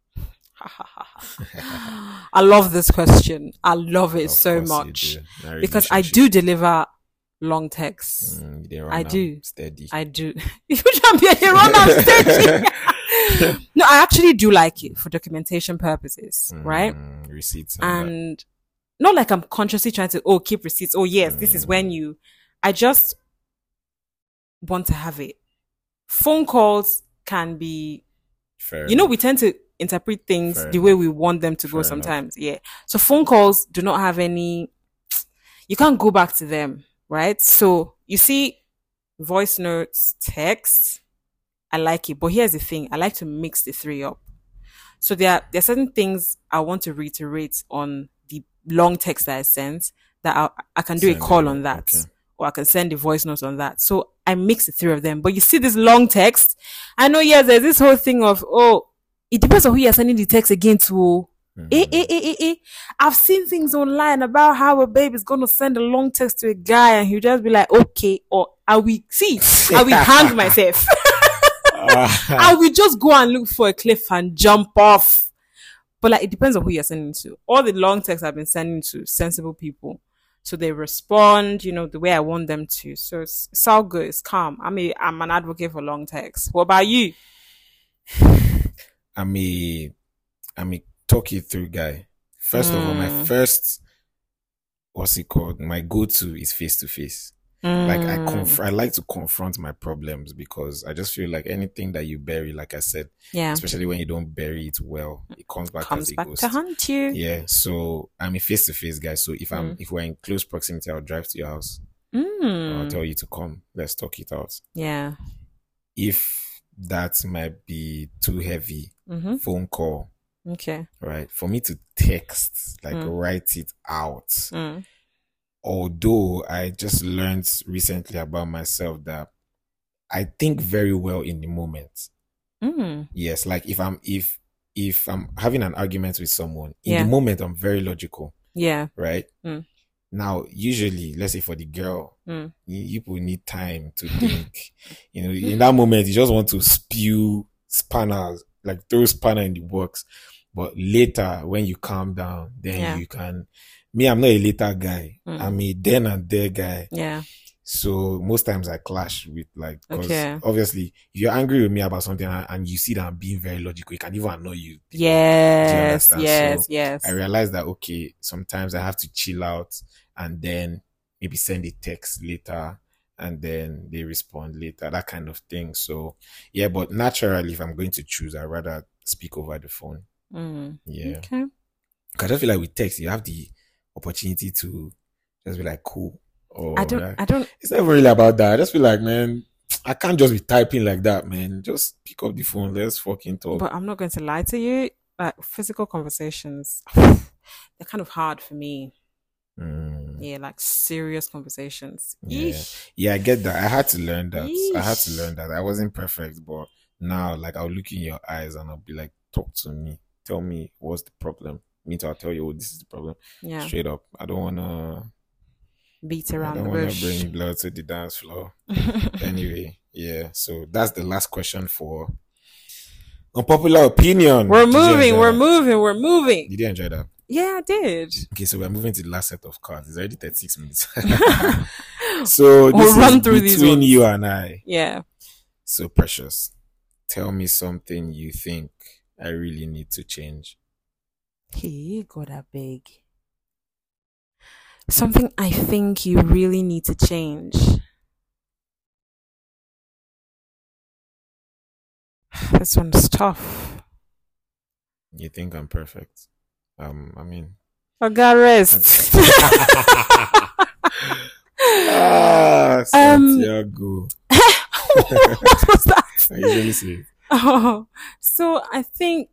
I love this question. I love it Of so course you much do. That because I relationship, do deliver long texts. mm, they run I am do. steady. I do. You champion, you run on stage. No, I actually do like it for documentation purposes, right? Mm, receipts and, that. And not like I'm consciously trying to, oh, keep receipts. Oh, yes, this is when you, I just want to have it. Phone calls can be, Fair you know, enough. we tend to interpret things Fair the way enough. we want them to go Fair sometimes. Yeah. So phone calls do not have any, you can't go back to them, right? So you see voice notes, text, I like it. But here's the thing. I like to mix the three up. So there are, there are certain things I want to reiterate on the long text that I sent that I, I can do Send a call it, on that. okay. Or I can send a voice note on that. So I mix the three of them. But you see this long text. I know, yes, there's this whole thing of, oh, it depends on who you're sending the text again to. Eh, eh, eh, eh, eh. I've seen things online about how a babe is gonna send a long text to a guy and he'll just be like, okay, or I will see, I will hang myself. I will just go and look for a cliff and jump off. But like, it depends on who you're sending to. All the long texts I've been sending to sensible people, so they respond, you know, the way I want them to. So it's, it's all good. It's calm. I'm a, I'm an advocate for long texts. What about you? I'm a, I'm a talk it through guy. First mm. of all, my first, what's it called? My go-to is face to face. Like I conf- I like to confront my problems because I just feel like anything that you bury, like I said, yeah, especially when you don't bury it well, it comes back comes as a back ghost. to haunt you. Yeah, so I'm a face to face guy. So if I'm Mm. if we're in close proximity, I'll drive to your house. Mm. I'll tell you to come. Let's talk it out. Yeah. If that might be too heavy, Mm-hmm. phone call. Okay. Right. For me to text, like Mm. write it out. Mm. Although I just learned recently about myself that I think very well in the moment. Mm. Yes, like if I'm if if I'm having an argument with someone, in Yeah. the moment I'm very logical. Yeah. Right? Mm. Now, usually, let's say for the girl, Mm. you, people need time to think. You know, in that moment you just want to spew spanners, like throw spanner in the works. But later, when you calm down, then Yeah. you can. Me, I'm not a later guy. Mm. I'm a then and there guy. Yeah. So most times I clash with like, because Okay. obviously if you're angry with me about something and, and you see that I'm being very logical, it can even annoy you. Yes. understand? Yes. So yes. I realized that, okay, sometimes I have to chill out and then maybe send a text later and then they respond later, that kind of thing. So yeah, but naturally, if I'm going to choose, I'd rather speak over the phone. Mm. Yeah. Okay. I just feel like with text, you have the opportunity to just be like, cool. Or I don't. like, I don't. it's not really about that. I just feel like, man, I can't just be typing like that, man. Just pick up the phone. Let's fucking talk. But I'm not going to lie to you. Like physical conversations, they're kind of hard for me. Mm. Yeah, like serious conversations. Yeah. Eesh. Yeah, I get that. I had to learn that. Yeesh. I had to learn that. I wasn't perfect, but now, like, I'll look in your eyes and I'll be like, talk to me. Tell me what's the problem. Me too, I'll tell you, oh, this is the problem. Yeah. Straight up. I don't want to Beat I around don't the want bush. to bring blood to the dance floor. Anyway, yeah. So that's the last question for unpopular opinion. We're Did you moving. enjoy We're that? moving. We're moving. Did you enjoy that? Yeah, I did. Okay, so we're moving to the last set of cards. It's already thirty-six minutes. So this We'll run is through these between ones. you and I. Yeah. So Precious, tell me something you think I really need to change. Hey, God, I beg. Something I think you really need to change. This one's tough. You think I'm perfect? Um, I mean, I got rest. ah, Um, Santiago. What was that? I usually say it. Oh, so I think,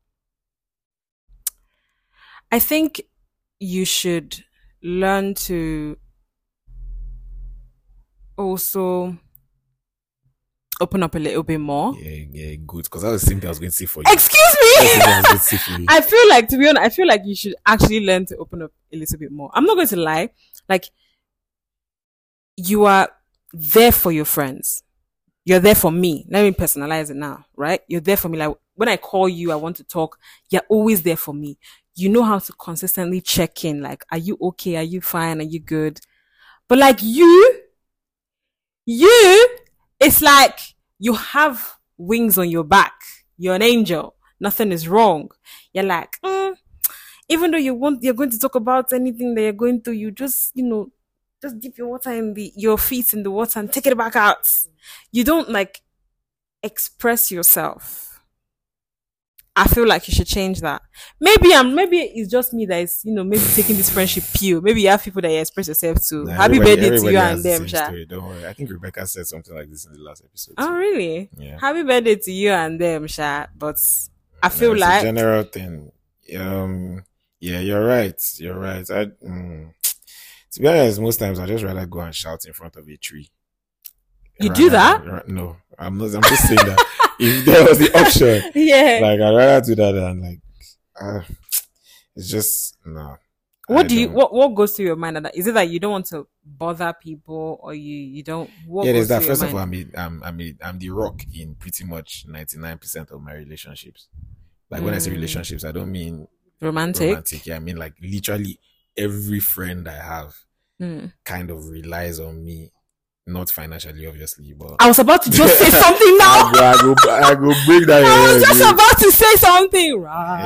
I think you should learn to also open up a little bit more. Yeah, yeah, good. Because that was the same thing I was going to say for you. Excuse That's the me. thing I was going to say for you. I feel like, to be honest, I feel like you should actually learn to open up a little bit more. I'm not going to lie. Like, you are there for your friends. You're there for me. Let me personalize it now, right? You're there for me. Like, when I call you, I want to talk. You're always there for me. You know how to consistently check in. Like, are you okay? Are you fine? Are you good? But like you, you, it's like you have wings on your back. You're an angel. Nothing is wrong. You're like, mm, even though you want, you're going to talk about anything that you're going through, you just, you know, just dip your water in the, your feet in the water and take it back out. You don't like express yourself. I feel like you should change that. Maybe I'm, maybe it's just me that is, you know, maybe taking this friendship pill. Maybe you have people that you express yourself to. Nah, Happy everybody- birthday to everybody you has and the them, same Sha. story, don't worry. I think Rebecca said something like this in the last episode. Oh, too. really? Yeah. Happy birthday to you and them, Sha. But I feel No, it's like a general thing. Um, yeah, you're right. You're right. I, mm, to be honest, most times I just rather go and shout in front of a tree. You do that? Ra- No, I'm not. I'm just saying that if there was the option, yeah. like I'd rather do that than like, uh, It's just no. What I do you don't- what what goes through your mind? At that? Is it that you don't want to bother people, or you you don't? What Yeah, goes there's that. through your First of all, mind? I'm a, I'm I'm a, I'm the rock in pretty much ninety-nine percent of my relationships. Like when I say Mm. relationships, I don't mean romantic. romantic. Yeah, I mean like literally every friend I have Mm. kind of relies on me, not financially, obviously, but I was about to just say something now. I go, I go, I go break that. I was your just head, about to say something.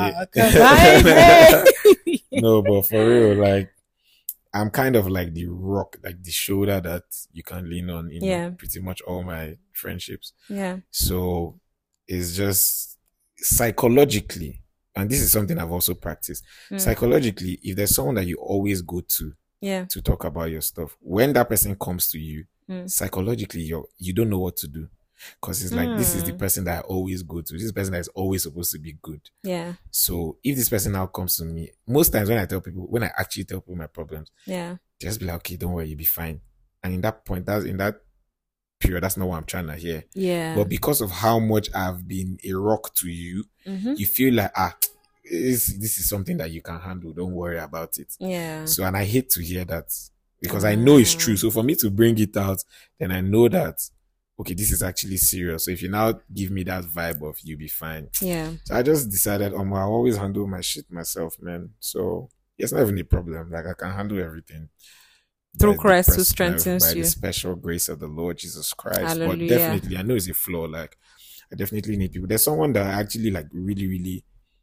Rock-a-bye. no, but for real, like I'm kind of like the rock, like the shoulder that you can lean on in Yeah. pretty much all my friendships. Yeah. So it's just psychologically, and this is something I've also practiced. Mm. Psychologically, if there's someone that you always go to Yeah. to talk about your stuff, when that person comes to you, Mm. psychologically, you you don't know what to do. Because it's like, this is the Mm. person that I always go to. This is the person that is always supposed to be good. Yeah. So if this person now comes to me, most times when I tell people, when I actually tell people my problems, Yeah. they just be like, okay, don't worry, you'll be fine. And in that point, that's in that period, that's not what I'm trying to hear. Yeah. But because of how much I've been a rock to you, Mm-hmm. you feel like, ah, this, this is something that you can handle. Don't worry about it. Yeah. So, and I hate to hear that because I know it's true. So for me to bring it out, then I know that, okay, this is actually serious. So if you now give me that vibe of you be fine. Yeah. So I just decided, um, I always handle my shit myself, man. So it's not even a problem. Like I can handle everything. Through By the Christ who pers- strengthens by, by you. the special grace of the Lord Jesus Christ. Hallelujah. But definitely, I know it's a flaw. Like I definitely need people. There's someone that I actually like really, really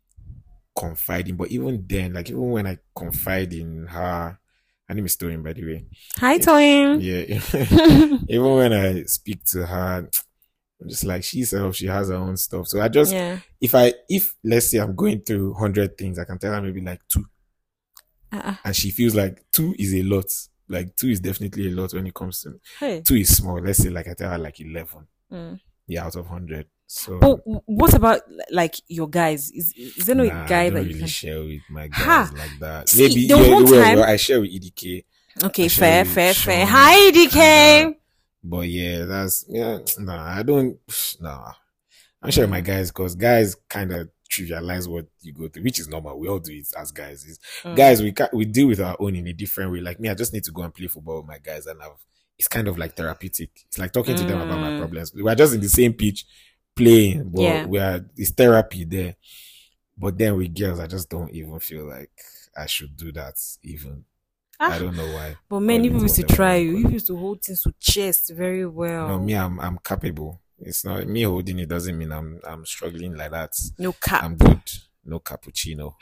confide in. But even then, like even when I confide in her, her name is Toyin, by the way. Hi, Toyin. Yeah. Even when I speak to her, I'm just like, she herself, she has her own stuff. So I just, Yeah. if I, if let's say I'm going through one hundred things, I can tell her maybe like two. Uh-uh. And she feels like two is a lot. Like two is definitely a lot when it comes to, Hey. two is small. Let's say like I tell her like eleven. Mm. Yeah, out of one hundred. So, But what about like your guys? Is is there no nah, guy I don't that really you can... share with my guys Ha! like that. See, Maybe there was yeah, one well, time- well, I share with E D K. Okay, I fair, share fair, with fair. Sean Hi, D K. and, uh, But yeah, that's yeah. Nah, I don't. Nah, I'm sure my guys, because guys kind of trivialize what you go through, which is normal. We all do it as guys. It's, Mm. Guys, we ca- we deal with our own in a different way. Like me, I just need to go and play football with my guys, and I've. It's kind of like therapeutic. It's like talking to them about my Mm. problems. We're just in the same pitch, playing, but Yeah. we are. It's therapy there. But then with girls, I just don't even feel like I should do that. Even Ah. I don't know why. But man, Call you it used to whatever try. you You call it. used to hold things to chest very well. No, me, I'm I'm capable. It's not me holding it doesn't mean I'm I'm struggling like that. No cap. I'm good. No cappuccino.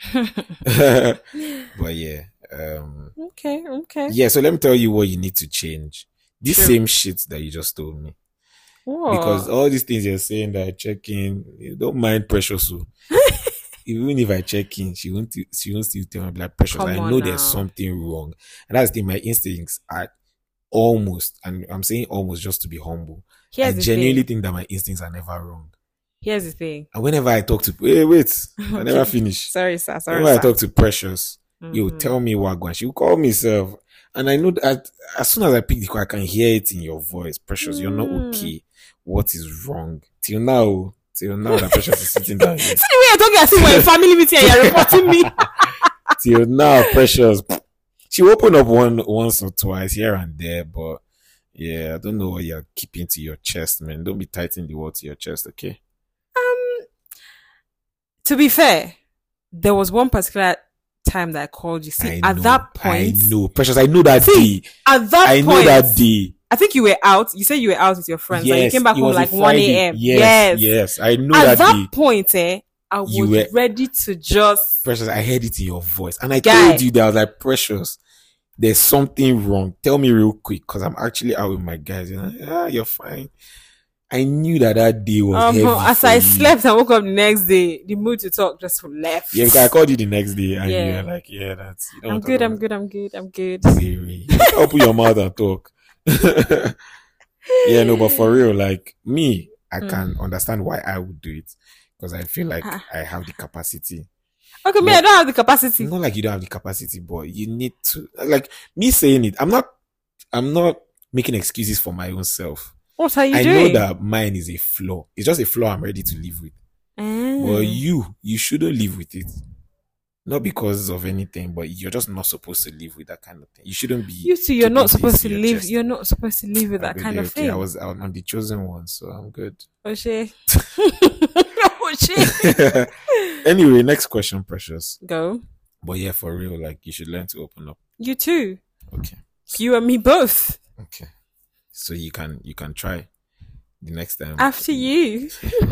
But yeah. Um Okay, okay. yeah, so let me tell you what you need to change. This Sure. same shit that you just told me. What? Because all these things you're saying that I check in, you don't mind Precious. So even if I check in, she won't she won't still tell me like Precious. Come I on know now. there's something wrong. And that's the thing, my instincts are almost, and I'm saying almost just to be humble. Here's I the genuinely thing. think that my instincts are never wrong. Here's the thing. And whenever I talk to, wait, wait, I never finish. Sorry, sir. Sorry, Whenever I sir. talk to Precious, you Mhm. tell me what going. She will call me self, and I know that as soon as I pick the call, I can hear it in your voice. Precious, you're not Mm. okay. What is wrong? Till now, till now, that Precious is sitting down here. See the way you're talking as if we're in family meeting and you're reporting me. Till now, Precious, she will open up one once or twice here and there, but yeah, I don't know what you're keeping to your chest, man. Don't be tightening the word to your chest, okay? Um, to be fair, there was one particular time that I called you. See, I at know, that point, I know, Precious. I know that See, day. at that I point, know that day. I think you were out. You said you were out with your friends. and you came back it home was a like one Friday. a.m. Yes, yes, I know At that, that day. point, eh, I was You were- ready to just. Precious, I heard it in your voice, and I Guy. told you that I was like, Precious, there's something wrong. Tell me real quick, because I'm actually out with my guys. You know, yeah, you're fine. I knew that that day was Um, heavy as for I you. slept and woke up the next day, the mood to talk just left. Yeah, because I called you the next day, and Yeah. you were like, yeah, that's. You don't I'm want to good. talk I'm about good. I'm good. I'm good. it. Really. Open your mouth and talk. Yeah, no, but for real, like me, I Mm. can understand why I would do it, because I feel like Ah. I have the capacity. Okay, me, But- I don't have the capacity. Not like you don't have the capacity, but you need to, like me saying it. I'm not, I'm not making excuses for my own self. What are you I doing? know that mine is a flaw. It's just a flaw I'm ready to live with. Ah. But you, you shouldn't live with it. not because of anything, but you're just not supposed to live with that kind of thing. You shouldn't be. You too. You're not keeping things supposed to your live. chest. You're not supposed to live with I'll that be kind there, of okay, thing. I was I'm, I'm the chosen one, so I'm good. Oh shit. Oh shit. Anyway, next question, Precious. Go. But yeah, for real, like you should learn to open up. You too. Okay. You and me both. Okay. So you can you can try the next time. After you.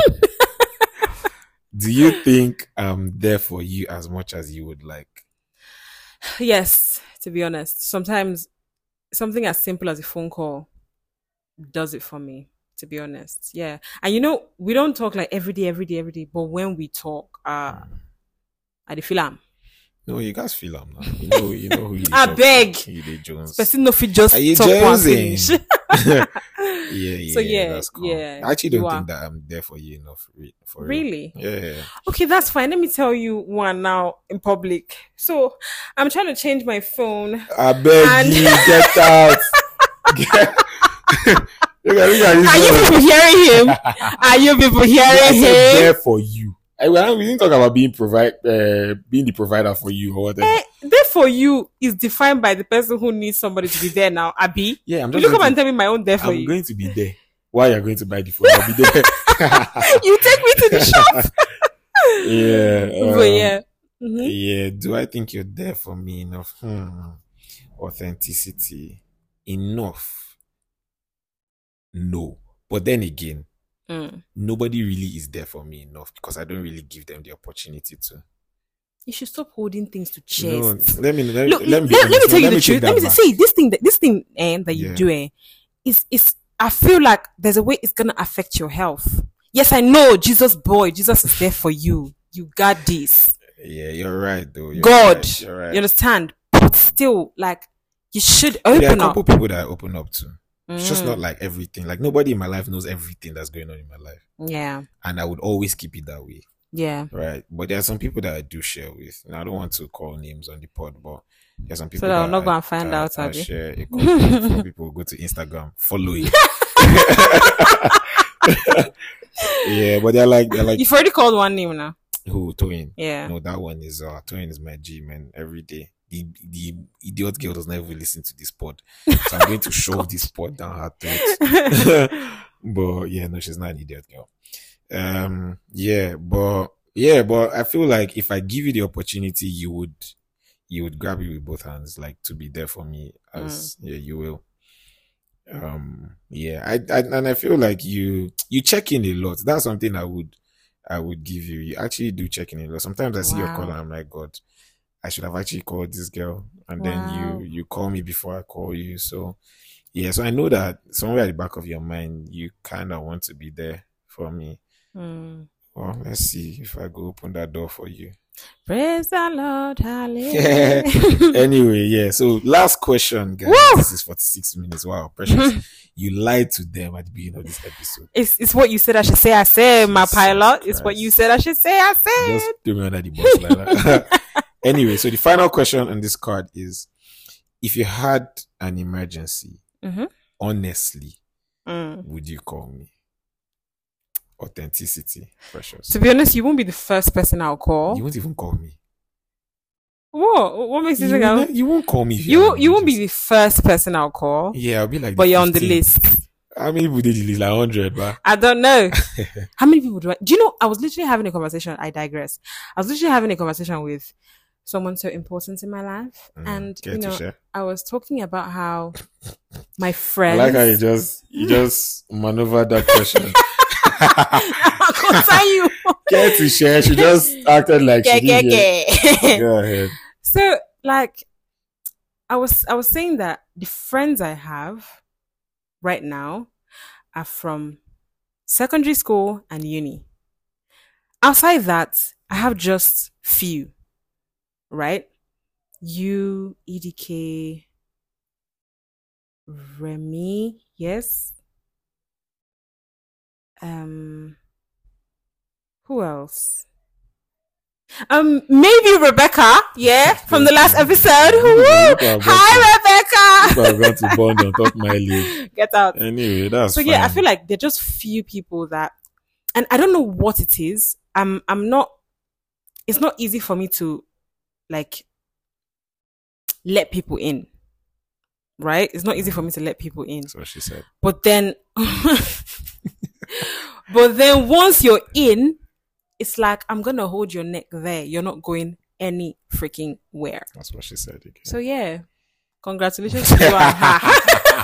Do you think I'm there for you as much as you would like? Yes, to be honest. Sometimes something as simple as a phone call does it for me, to be honest. Yeah. And you know, we don't talk like every day, every day, every day. But when we talk, uh I dey feel am. No, you guys feel am now. You know, you know who you I talk beg. to. You dey Jones. Person no fit just Are you talk one jonesing? finish. Yeah, yeah. So, yeah, that's cool. yeah, I actually you don't are. think that I'm there for you enough. re- For real. Really? Yeah, yeah, yeah. Okay, that's fine. Let me tell you one now in public. So I'm trying to change my phone. I beg And- you, get out. Get... look at, look at this Are you one. people hearing him? Are you people I hearing said him? there for you. I, well, we didn't talk about being provide, uh, being the provider for you or whatever. Eh, there for you is defined by the person who needs somebody to be there now. Abi, Yeah, I'm you just. look up going and to, tell me my own there for I'm you. going to be there. Why you're going to buy the phone? I'll be there. You take me to the shop. Yeah. But um, yeah. Mhm. Yeah. Do I think you're there for me enough? Hmm. Authenticity enough? No. But then again, Mm. nobody really is there for me enough because I don't really give them the opportunity to. You should stop holding things to No, chest. let me let, Look, let let, me be let, me honest. tell you Let the me truth. take Let me that say this thing. That, this thing eh, that you Yeah. do eh, is is. I feel like there's a way it's gonna affect your health. Yes, I know. Jesus, boy, Jesus is there for you. You got this. back. Yeah, you're right though. You're God, right, you're right. you understand? But still, like, you should There are a open couple up. people that I open up to. It's just Mm. not like everything. Like nobody in my life knows everything that's going on in my life, Yeah, and I would always keep it that way. yeah. Right, but there are some people that I do share with. And I don't want to call names on the pod, but there are some people that that I'm not I- gonna find I- out, I Abi. share a content for people who go to Instagram, follow it. Yeah, but they're like they're like You've already called one name now. who Toyin. Yeah. No, that one is uh Toyin is my G man every day. The the idiot girl does not even listen to this pod, so I'm going to shove this pod down her throat. But yeah, no, she's not an idiot girl. Um, yeah, but yeah, but I feel like if I give you the opportunity, you would, you would grab it with both hands, like to be there for me. As yeah, you will. Um, yeah, I, I and I feel like you you check in a lot. That's something I would I would give you. You actually do check in a lot. Sometimes I see your Wow. call and I'm like, God, I should have actually called this girl, and Wow. then you you call me before I call you. So yeah, so I know that somewhere at the back of your mind, you kind of want to be there for me. Mm. Well, let's see if I go open that door for you. Praise the Lord, hallelujah. Anyway, yeah. So last question, guys. Woo! This is forty-six minutes. Wow, precious. You lied to them at the beginning of this episode. It's it's what you said I should say. I said, my Jesus pilot. It's what Christ. you said I should say. I said. Just threw me under the bus like that. Anyway, so the final question on this card is: if you had an emergency, Mhm. honestly, Mm. would you call me? Authenticity, precious. To be honest, you won't be the first person I'll call. You won't even call me. What? What makes you You, think won't, I'll... you won't call me. If You have an you won't be emergency. the first person I'll call, Yeah, I'll be like. but you're on the fifteenth. list. How many people did you list? Like hundred, but I don't know. How many people do I... Do you know, I was literally having a conversation. I digress. I was literally having a conversation with someone so important in my life. and, care you to know, share? I was talking about how my I friends... like how you just you just maneuvered that question. Concern you. Care to share? She just acted like she Yeah, did. yeah, yeah. Go ahead. So, like, I was I was saying that the friends I have right now are from secondary school and uni. Outside that, I have just few, right? You, E D K, Remy, yes. Um, who else? Um, maybe Rebecca, yeah, from the last episode. Woo! People have Hi, People have Rebecca. gone to bond on top my league. Get out. Anyway, that's So yeah, I fine. feel like there are just few people that, and I don't know what it is. I'm, I'm not. It's not easy for me to like let people in. Right? It's not easy for me to let people in. That's what she said. But then, but then once you're in, it's like, I'm going to hold your neck there. You're not going any freaking where. That's what she said. Okay. So yeah, congratulations to you and her.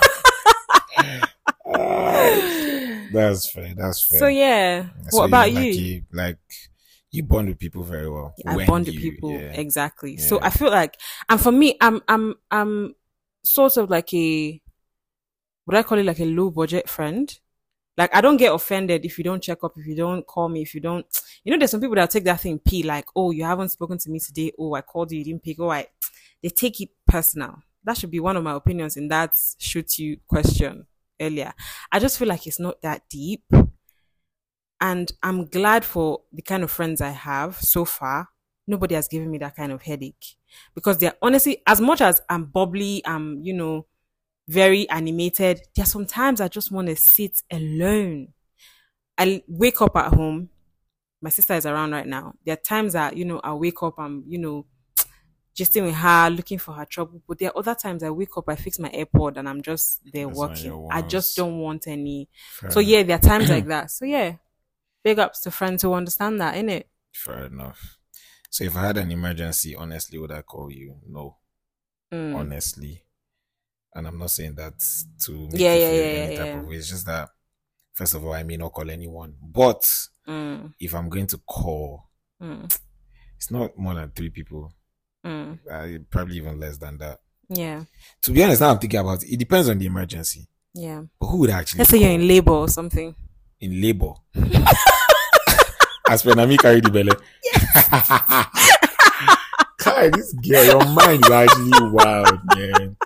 uh, that's fair. That's fair. So yeah, So what about like you? you? Like you bond with people very well. I when bond with you- people yeah. exactly. Yeah. So I feel like, and for me, I'm I'm I'm sort of like a, would I call it like a low budget friend? Like I don't get offended if you don't check up, if you don't call me, if you don't, you know, there's some people that take that thing P, like, oh, you haven't spoken to me today. Oh, I called you, you didn't pick. Oh, I, they take it personal. That should be one of my opinions in that shoot you question earlier. I just feel like it's not that deep. And I'm glad for the kind of friends I have so far. Nobody has given me that kind of headache because they're honestly, as much as I'm bubbly, I'm, you know, very animated, there's sometimes I just want to sit alone. I wake up at home. My sister is around right now. There are times that, you know, I wake up, I'm, you know, just with her, looking for her trouble. But there are other times I wake up, I fix my AirPod and I'm just there That's on working. your I just walls. don't want any. Fair So enough. yeah, there are times like that. So yeah, big ups to friends who understand that, innit? Fair enough. So if I had an emergency, honestly, would I call you? No, Mm. honestly. And I'm not saying that to make Yeah, you yeah, feel yeah, any yeah, type yeah. of way. It's just that, first of all, I may not call anyone. But Mm. if I'm going to call, Mm. it's not more than three people. Mm. Uh, probably even less than that. Yeah, To be honest, now I'm thinking about it. It depends on the emergency. yeah. But who would I actually Let's say call? you're in labor or something. In labor? As when I carry the belly. Kai, this girl, your mind is actually wild, man.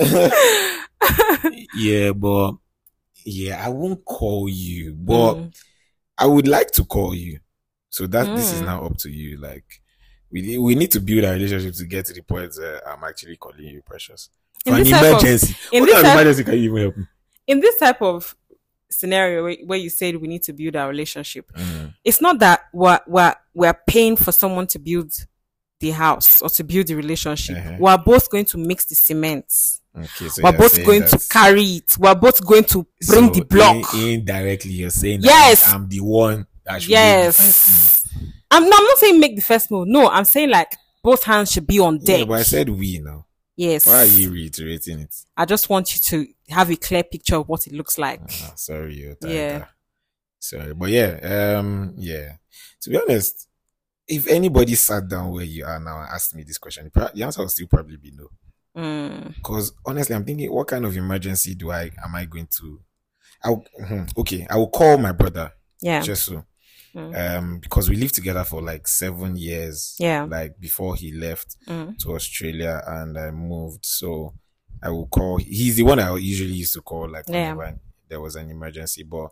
Yeah, but yeah, I won't call you, but Mm. I would like to call you. So that this is Mm. now up to you. Like we we need to build a relationship to get to the point where I'm actually calling you Precious. In For an this type of- emergency. in What this kind of type- emergency can you even help me? In this type of scenario where, where you said we need to build our relationship, Mm. it's not that we're, we're, we're paying for someone to build the house or to build the relationship. Uh-huh. We're both going to mix the cement. Okay, so We're you're both saying going that- to carry it. We're both going to bring so the block. in- indirectly, you're saying Yes. that I'm the one that should make the first Yes. I'm, no, I'm not saying make the first move. No, I'm saying like both hands should be on move. deck. Yeah, but I said we now. Yes. Why are you reiterating it? I just want you to have a clear picture of what it looks like. Ah, sorry, you're Yeah. Sorry, but yeah, um, yeah. To be honest, if anybody sat down where you are now and asked me this question, pro- the answer will still probably be no. Mm. Because honestly, I'm thinking, what kind of emergency do I am I going to? I'll, mhm, okay, I will call my brother. Yeah. Just so. Mm. Um, because we lived together for like seven years. Yeah. Like before he left Mm. to Australia and I moved. So I will call. He's the one I usually used to call, like Yeah. whenever there was an emergency. But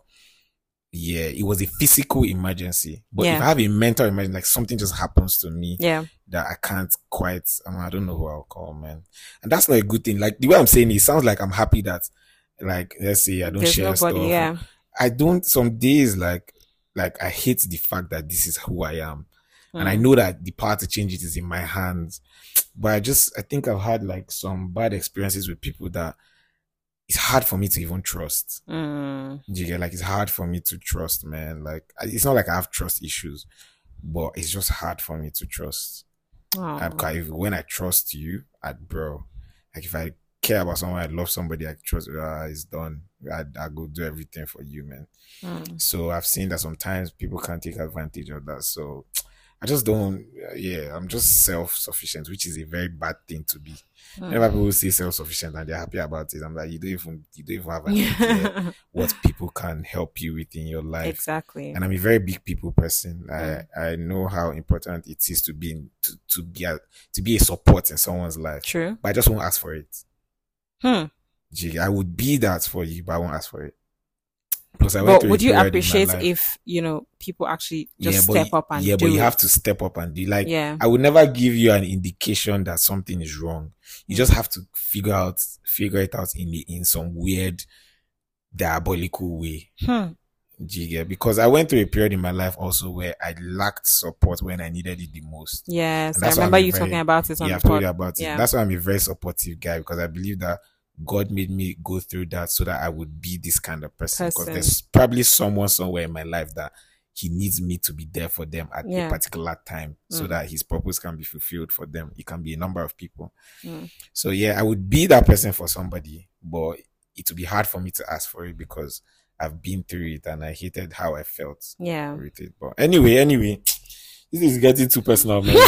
yeah, it was a physical emergency. But Yeah. if I have a mental emergency, like something just happens to me Yeah. that I can't quite, um, I don't know who I'll call, man. And that's not a good thing. Like the way I'm saying it, it sounds like I'm happy that, like, let's say I don't There's share nobody. stuff. Yeah. I don't, some days, like, like I hate the fact that this is who I am. And I Mm. know that the power to change it is in my hands. But I just, I think I've had like some bad experiences with people that it's hard for me to even trust. Mm. You get, like, it's hard for me to trust, man. Like, I- it's not like I have trust issues, but it's just hard for me to trust. Oh. I, if, when I trust you, I, bro, like if I care about someone, I love somebody, I trust, ah, it's done. I, I go do everything for you, man. Mm. So I've seen that sometimes people can't take advantage of that. So I just don't, yeah, I'm just self-sufficient, which is a very bad thing to be. Mm. Whenever people say self-sufficient and they're happy about it, I'm like, you don't even, you don't even have an idea what people can help you with in your life. Exactly. And I'm a very big people person. Mm. I, I know how important it is to be in, to, to be a, to be a support in someone's life. True. But I just won't ask for it. Hmm. Gee, I would be that for you, but I won't ask for it. Plus, I went But through a would you period in my appreciate life- if, you know, people actually just but step you- up and yeah, do but you it? have to step up and do, like, Yeah. I would never give you an indication that something is wrong. You just have to figure out, figure it out in the, in some weird diabolical way. Hmm. Jigga, because I went through a period in my life also where I lacked support when I needed it the most. Yes, And I that's why remember I'm a you very- talking about it on Yeah, the I've told pod. you about it. Yeah. That's why I'm a very supportive guy, because I believe that God made me go through that so that I would be this kind of person. Because Person. there's probably someone somewhere in my life that he needs me to be there for them at Yeah. a particular time so Mm. that his purpose can be fulfilled for them. It can be a number of people. Mm. So yeah, I would be that person for somebody, but it would be hard for me to ask for it because I've been through it and I hated how I felt Yeah. with it. But anyway, anyway, this is getting too personal, man.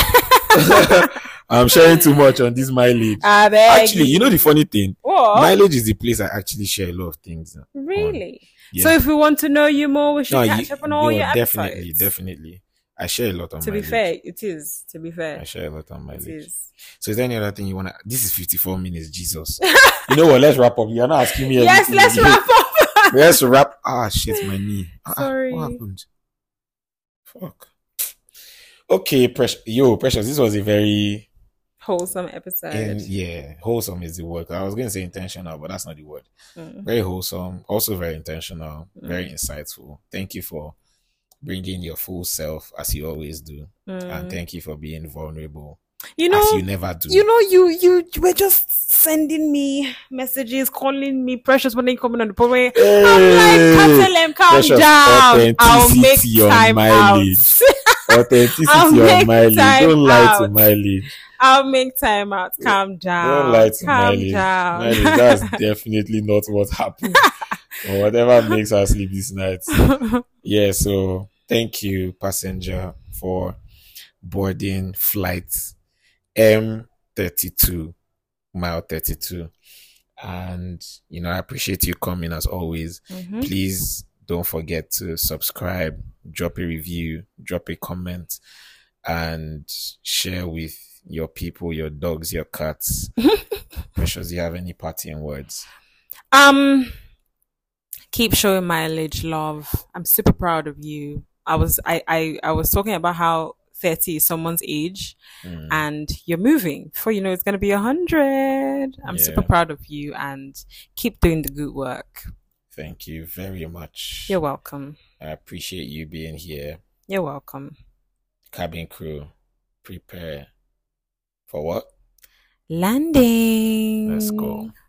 I'm sharing too much on this mileage. I beg Actually, you know the funny thing? What? Mileage is the place I actually share a lot of things. on. Really? Yeah. So if we want to know you more, we should No, catch you- up on all yo, your definitely, episodes. definitely. I share a lot on To be mileage. fair, it is. To be I fair, share a lot on it mileage. is. So is there any other thing you wanna? This is fifty-four minutes, Jesus. You know what? Let's wrap up. You're not asking me. Yes, anything. let's wrap up. Let's wrap. Ah, shit, my knee. Ah, ah, Sorry. what happened? Fuck. Okay, precious. Yo, precious. This was a very Wholesome episode. in, yeah, wholesome is the word. I was going to say intentional, but that's not the word. Mm. Very wholesome, also very intentional, very Mm. insightful. Thank you for bringing your full self as you always do, and Mm. thank you for being vulnerable You know, as you never do. you know, you you you were just sending me messages, calling me precious when they coming on the pod. I'm like, Catalem, calm Precious down. I'll make authenticity on time mileage. out. Authenticity I'll on make mileage. time Don't lie to out. mileage. I'll make time out. Calm down. Don't lie to Calm mileage. down. Mileage, that's definitely not what happened. Or whatever makes her sleep this night. Yeah, so thank you, passenger, for boarding flight M thirty-two, mile thirty-two. And, you know, I appreciate you coming as always. Mhm. Please don't forget to subscribe, drop a review, drop a comment, and share with your people, your dogs, your cats. Precious, do you have any parting words? Um, keep showing mileage love. I'm super proud of you. I was I I, I was talking about how thirty is someone's age, Mm. and you're moving. Before you know, it's gonna be a hundred. I'm Yeah. super proud of you, and keep doing the good work. Thank you very much. You're welcome. I appreciate you being here. You're welcome. Cabin crew, prepare for what? Landing. Let's go.